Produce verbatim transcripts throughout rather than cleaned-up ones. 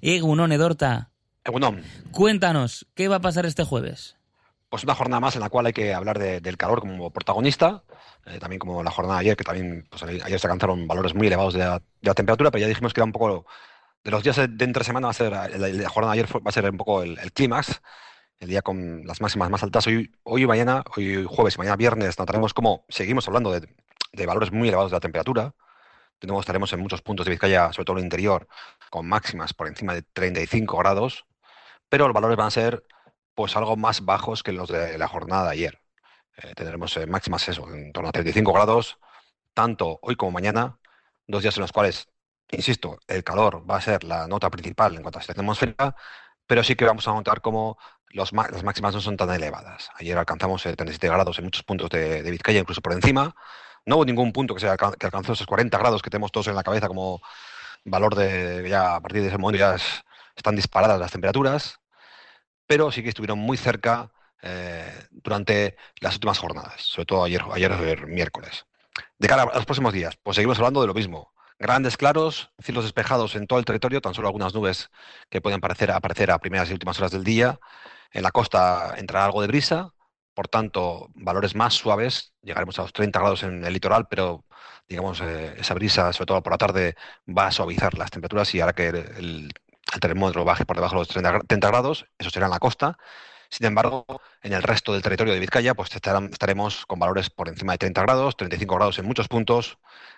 Egunon, Edorta. Egunon. Cuéntanos, ¿qué va a pasar este jueves? Pues una jornada más en la cual hay que hablar de, del calor como protagonista, eh, también como la jornada de ayer, que también pues, ayer se alcanzaron valores muy elevados de la, de la temperatura, pero ya dijimos que era un poco, de los días de entre semana va a ser, la, la jornada de ayer fue, va a ser un poco el, el clímax, el día con las máximas más altas. Hoy, hoy y mañana, hoy jueves y mañana viernes, notaremos cómo seguimos hablando de, de valores muy elevados de la temperatura. De nuevo estaremos en muchos puntos de Vizcaya, sobre todo en el interior, con máximas por encima de treinta y cinco grados, pero los valores van a ser pues algo más bajos que los de la jornada de ayer. Eh, tendremos eh, máximas eso, en torno a treinta y cinco grados, tanto hoy como mañana, dos días en los cuales, insisto, el calor va a ser la nota principal en cuanto a situación atmosférica, pero sí que vamos a notar cómo los, las máximas no son tan elevadas. Ayer alcanzamos eh, treinta y siete grados en muchos puntos de, de Vizcaya, incluso por encima. No hubo ningún punto que, se alcan que alcanzó esos cuarenta grados que tenemos todos en la cabeza como valor de, ya a partir de ese momento ya es, están disparadas las temperaturas, pero sí que estuvieron muy cerca eh, durante las últimas jornadas, sobre todo ayer, ayer, ayer miércoles. De cara a los próximos días, pues seguimos hablando de lo mismo. Grandes claros, cielos despejados en todo el territorio, tan solo algunas nubes que pueden parecer, aparecer a primeras y últimas horas del día. En la costa entrará algo de brisa, por tanto, valores más suaves. Llegaremos a los treinta grados en el litoral, pero digamos, eh, esa brisa, sobre todo por la tarde, va a suavizar las temperaturas y hará que el, el termómetro baje por debajo de los treinta grados. Eso será en la costa. Sin embargo, en el resto del territorio de Vizcaya, pues estaremos con valores por encima de treinta grados, treinta y cinco grados en muchos puntos.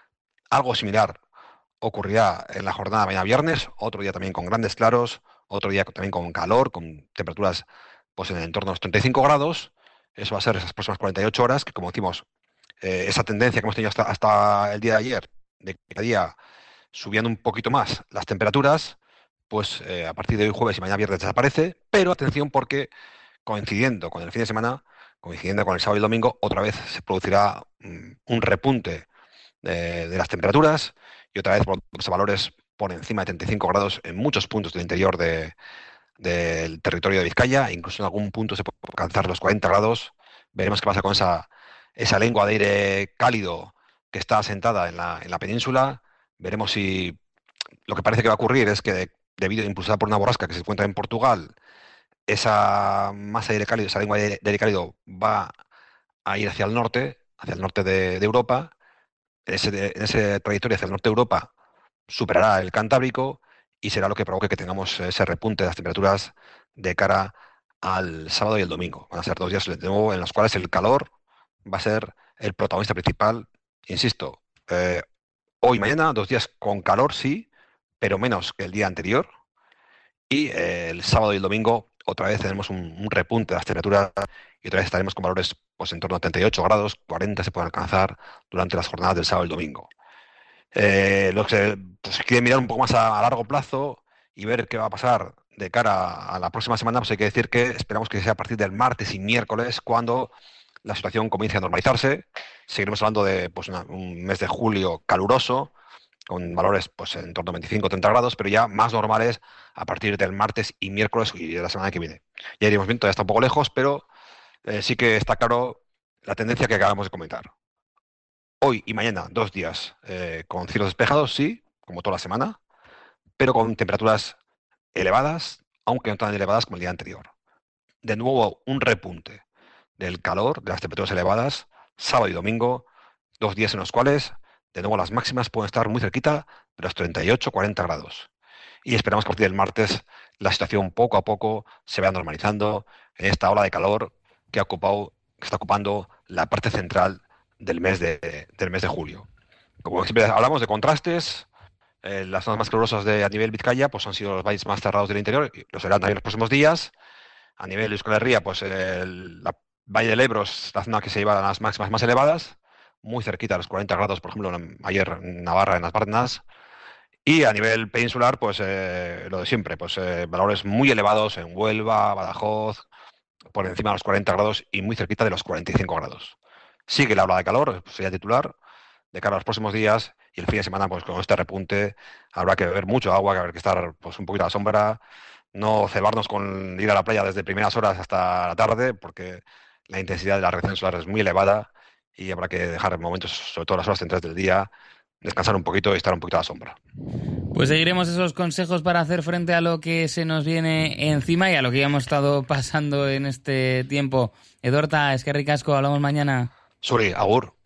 Algo similar ocurrirá en la jornada de mañana viernes, otro día también con grandes claros, otro día también con calor, con temperaturas pues en el entorno de los treinta y cinco grados. Eso va a ser esas próximas cuarenta y ocho horas, que como decimos, eh, esa tendencia que hemos tenido hasta, hasta el día de ayer, de cada día subiendo un poquito más las temperaturas, pues eh, a partir de hoy jueves y mañana viernes desaparece, pero atención porque coincidiendo con el fin de semana, coincidiendo con el sábado y el domingo, otra vez se producirá mm, un repunte de, de las temperaturas y otra vez los valores por encima de treinta y cinco grados en muchos puntos del interior de, del territorio de Vizcaya, incluso en algún punto se puede alcanzar los cuarenta grados. Veremos qué pasa con esa, esa lengua de aire cálido que está asentada en la, en la península. Veremos si lo que parece que va a ocurrir es que, debido a impulsada por una borrasca que se encuentra en Portugal, esa masa de aire cálido, esa lengua de aire cálido va a ir hacia el norte, hacia el norte de, de Europa. En ese, en ese trayectoria hacia el norte de Europa superará el Cantábrico y será lo que provoque que tengamos ese repunte de las temperaturas de cara al sábado y el domingo. Van a ser dos días de nuevo en los cuales el calor va a ser el protagonista principal. Insisto, eh, hoy y mañana, dos días con calor, sí, pero menos que el día anterior. Y eh, el sábado y el domingo otra vez tenemos un, un repunte de las temperaturas y otra vez estaremos con valores pues, en torno a treinta y ocho grados, cuarenta se pueden alcanzar durante las jornadas del sábado y el domingo. Eh, los que pues, quieren mirar un poco más a, a largo plazo y ver qué va a pasar de cara a la próxima semana, pues hay que decir que esperamos que sea a partir del martes y miércoles cuando la situación comience a normalizarse. Seguiremos hablando de pues, una, un mes de julio caluroso, con valores pues, en torno a veinticinco o treinta grados, pero ya más normales a partir del martes y miércoles y de la semana que viene. Ya iremos viendo, todavía está un poco lejos, pero eh, sí que está claro la tendencia que acabamos de comentar. Hoy y mañana, dos días eh, con cielos despejados, sí, como toda la semana, pero con temperaturas elevadas, aunque no tan elevadas como el día anterior. De nuevo, un repunte del calor, de las temperaturas elevadas, sábado y domingo, dos días en los cuales, de nuevo, las máximas pueden estar muy cerquita de los treinta y ocho a cuarenta grados. Y esperamos que a partir del martes la situación poco a poco se vaya normalizando en esta ola de calor que, ha ocupado, que está ocupando la parte central del mes de, del mes de julio. Como siempre hablamos de contrastes, eh, las zonas más calurosas de, a nivel Vizcaya pues han sido los valles más cerrados del interior, y lo serán también los próximos días. A nivel de Euskal Herria, pues el la Valle del Ebro es la zona que se lleva a las máximas más elevadas, muy cerquita a los cuarenta grados, por ejemplo, ayer en Navarra, en las Bardenas. Y a nivel peninsular, pues eh, lo de siempre, pues eh, valores muy elevados en Huelva, Badajoz, por encima de los cuarenta grados y muy cerquita de los cuarenta y cinco grados. Sigue la ola de calor, sería titular, de cara a los próximos días y el fin de semana, pues con este repunte habrá que beber mucho agua, que habrá que estar pues, un poquito a la sombra, no cebarnos con ir a la playa desde primeras horas hasta la tarde, porque la intensidad de la radiación solar es muy elevada y habrá que dejar momentos, sobre todo las horas centrales del día, descansar un poquito y estar un poquito a la sombra. Pues seguiremos esos consejos para hacer frente a lo que se nos viene encima y a lo que ya hemos estado pasando en este tiempo. Edorta, eskerrik asko, hablamos mañana. Suri, agur.